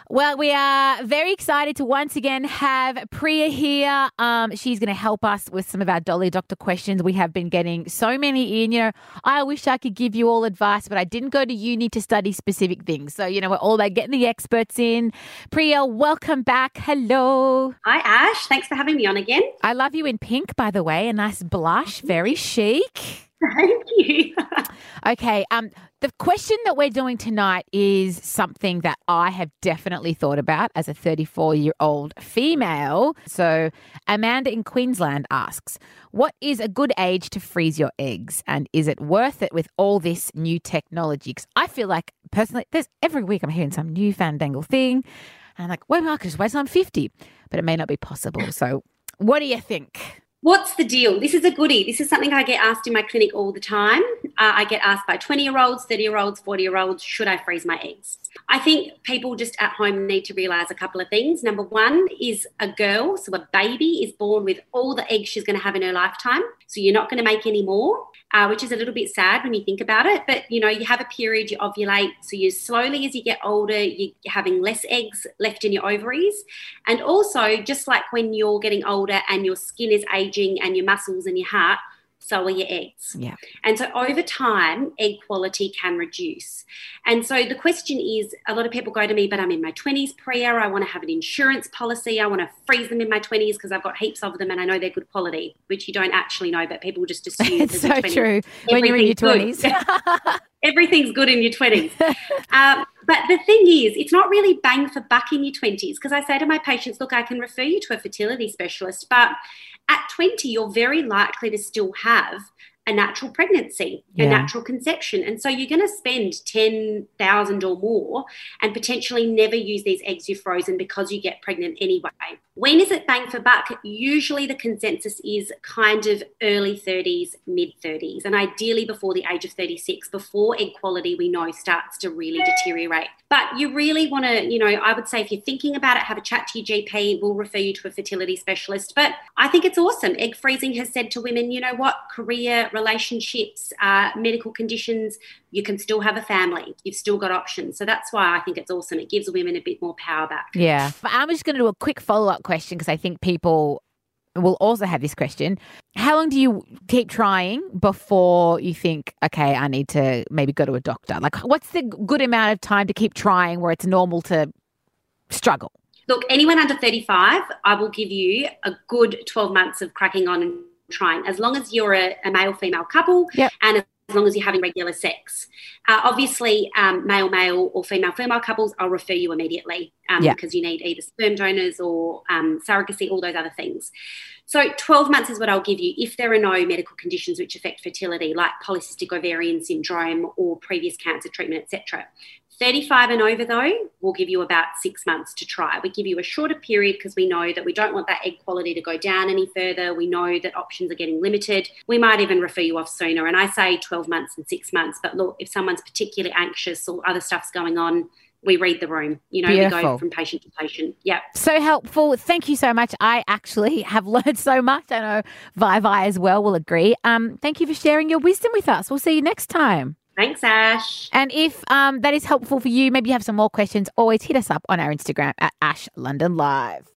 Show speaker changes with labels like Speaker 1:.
Speaker 1: Well, we are very excited to once again have Priya here. She's going to help us with some of our Dolly Doctor questions. We have been getting so many in. I wish I could give you all advice, but I didn't go to uni to study specific things. So, we're all about getting the experts in. Priya, welcome back. Hello.
Speaker 2: Hi, Ash. Thanks for having me on again.
Speaker 1: I love you in pink, by the way. A nice blush. Very chic.
Speaker 2: Thank you.
Speaker 1: Okay. The question that we're doing tonight is something that I have definitely thought about as a 34-year-old female. So Amanda in Queensland asks, what is a good age to freeze your eggs? And is it worth it with all this new technology? Because I feel like personally, every week I'm hearing some new fandangle thing. And I'm like, well, I could just wait till I'm 50. But it may not be possible. So what do you think?
Speaker 2: What's the deal? This is a goodie. This is something I get asked in my clinic all the time. I get asked by 20-year-olds, 30-year-olds, 40-year-olds, should I freeze my eggs? I think people just at home need to realise a couple of things. Number one is a girl, so a baby is born with all the eggs she's going to have in her lifetime. So you're not going to make any more, which is a little bit sad when you think about it. But, you have a period, you ovulate. So you slowly, as you get older, you're having less eggs left in your ovaries. And also, just like when you're getting older and your skin is aging and your muscles and your heart, so are your eggs.
Speaker 1: Yeah.
Speaker 2: And so over time, egg quality can reduce. And so the question is, a lot of people go to me, but I'm in my 20s, Priya, I want to have an insurance policy. I want to freeze them in my 20s because I've got heaps of them and I know they're good quality, which you don't actually know, but people just assume.
Speaker 1: It's so true when you're in your 20s.
Speaker 2: Everything's good in your 20s. But the thing is, it's not really bang for buck in your 20s because I say to my patients, look, I can refer you to a fertility specialist, but at 20, you're very likely to still have a natural pregnancy, a natural conception. And so you're going to spend $10,000 or more and potentially never use these eggs you've frozen because you get pregnant anyway. When is it bang for buck? Usually the consensus is kind of early 30s, mid 30s, and ideally before the age of 36, before egg quality we know starts to really deteriorate. But you really want to, I would say if you're thinking about it, have a chat to your GP. We'll refer you to a fertility specialist. But I think it's awesome. Egg freezing has said to women, you know what, career, relationships, medical conditions, you can still have a family. You've still got options. So that's why I think it's awesome. It gives women a bit more power back.
Speaker 1: Yeah. But I'm just going to do a quick follow-up question because I think people will also have this question. How long do you keep trying before you think, okay, I need to maybe go to a doctor? Like, what's the good amount of time to keep trying where it's normal to struggle?
Speaker 2: Look, anyone under 35, I will give you a good 12 months of cracking on and trying, as long as you're a male-female couple and as long as you're having regular sex. Obviously, male-male or female-female couples, I'll refer you immediately because you need either sperm donors or surrogacy, all those other things. So 12 months is what I'll give you if there are no medical conditions which affect fertility, like polycystic ovarian syndrome or previous cancer treatment, etc. 35 and over, though, we'll give you about 6 months to try. We give you a shorter period because we know that we don't want that egg quality to go down any further. We know that options are getting limited. We might even refer you off sooner. And I say 12 months and 6 months. But look, if someone's particularly anxious or other stuff's going on, we read the room.
Speaker 1: Beautiful.
Speaker 2: We go from patient to patient. Yeah.
Speaker 1: So helpful. Thank you so much. I actually have learned so much. I know Vi as well will agree. Thank you for sharing your wisdom with us. We'll see you next time.
Speaker 2: Thanks, Ash.
Speaker 1: And if that is helpful for you, maybe you have some more questions, always hit us up on our Instagram at Ash London Live.